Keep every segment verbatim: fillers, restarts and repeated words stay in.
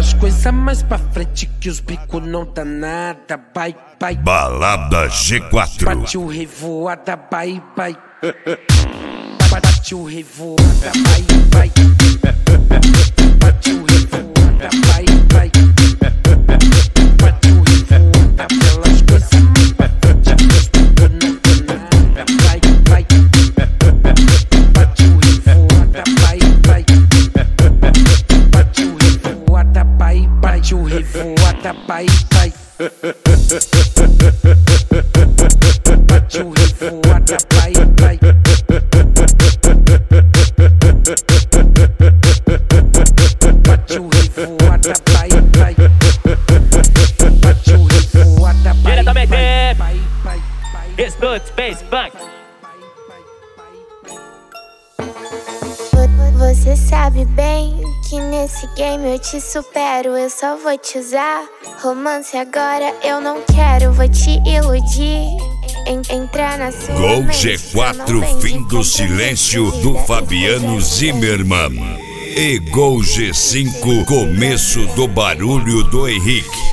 Aquelas coisas mais pra frente que os bico não dá nada. Vai, vai. Balada G quatro. Bate o revoada, vai, vai. Bate o revoada, vai, vai. Bate o revoada, vai, vai. Bate o revoada, aquelas coisas mais pra frente que os bico não dá nada. Vai, vai. Bate o revoada, vai, vai. Bate o revoada, vai, bate o revoada, vai, vai. Bate o revoada, vai, vai. Bate o revoada, vai, vai. Bate o revoada, vai, diretamente vai, vai, vai. Escuta, Space Funk. Você sabe bem que nesse game eu te supero. Eu só vou te usar. Romance agora eu não quero. Vou te iludir. En entrar na sua Gol mente, G quatro, fim do silêncio do Fabiano Zimmermann. E Gol G cinco, começo do barulho do Henrique.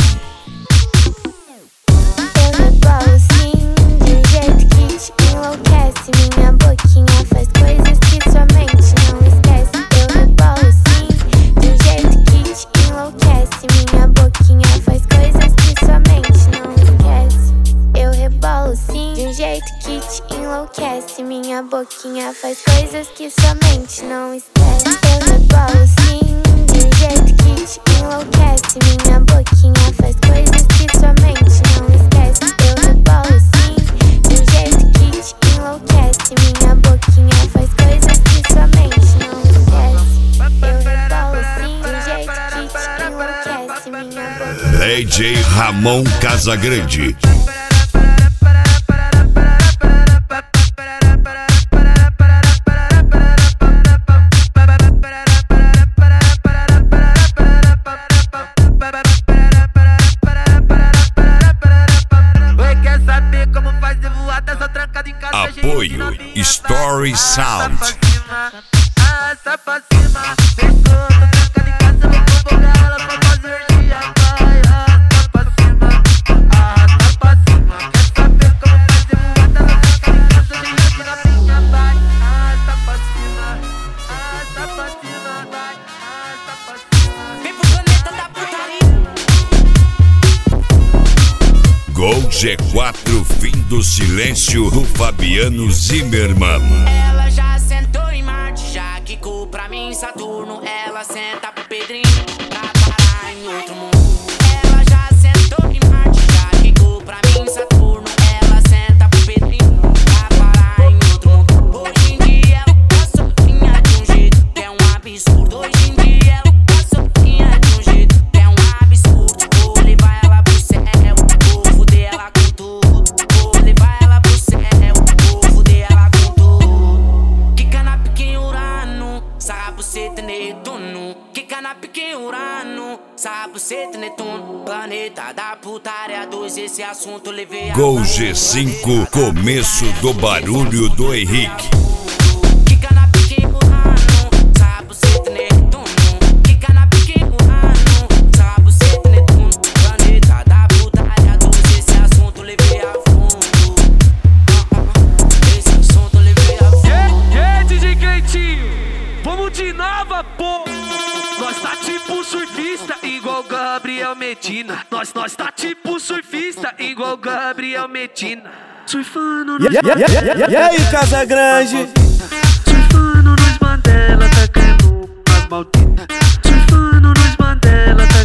Eu rebolo sim, de um jeito que te enlouquece. Minha boquinha faz coisas que sua mente não esquece. Eu rebolo sim, de um jeito que te enlouquece. Minha boquinha faz coisas que sua mente não esquece. Eu rebolo sim, de um jeito que te enlouquece. Minha boquinha faz coisas que sua mente não esquece. Eu rebolo sim, de um jeito que te enlouquece. Minha boquinha faz coisas que sua mente não esquece. Eu rebolo sim, de um jeito que te enlouquece. Minha boquinha faz coisas que sua mente não esquece. Eu rebolo sim, de um jeito que te enlouquece. Minha boquinha. D J Ramon Casagrande. Apoio Story Sound. Gol G quatro, fim do silêncio do Fabiano Zimmermann. Ela já sentou em Marte, já quicou pra mim Saturno. Ela senta pro Pedrinho pra parar em outro mundo. Ela já sentou em Marte, já quicou pra mim Saturno. Ela senta pro Pedrinho pra parar em outro mundo. Hoje em dia ela tá sozinha de um jeito que é um absurdo. Hoje em dia ela tá sozinha de um jeito que é um absurdo. Vou levar ela pro céu, vou fuder ela com tudo. Vou levar ela pro céu, vou fuder ela com tudo. Quica na pique Urano, sarra buceta Netuno. Quica na pique Urano, sarra buceta Netuno. Planeta da putaria dois, esse assunto levei a Gol G cinco, começo do barulho do Henrique. Quica na pique Urano, sarra buceta Netuno. Quica na pique Urano, sarra buceta Netuno. Planeta da putaria dois, esse assunto levei a fundo. Esse assunto levei a fundo. Yeah, D J Cleitinho, vamos de nova, pô. Nós tá tipo surfista, igual Gabriel Medina. Nós, nós tá tipo surfista, igual Gabriel Medina. Surfando nos... E aí, yeah, yeah, Casagrande? Surfando nos Mandela, tacando as malditas. Surfando nos Mandela,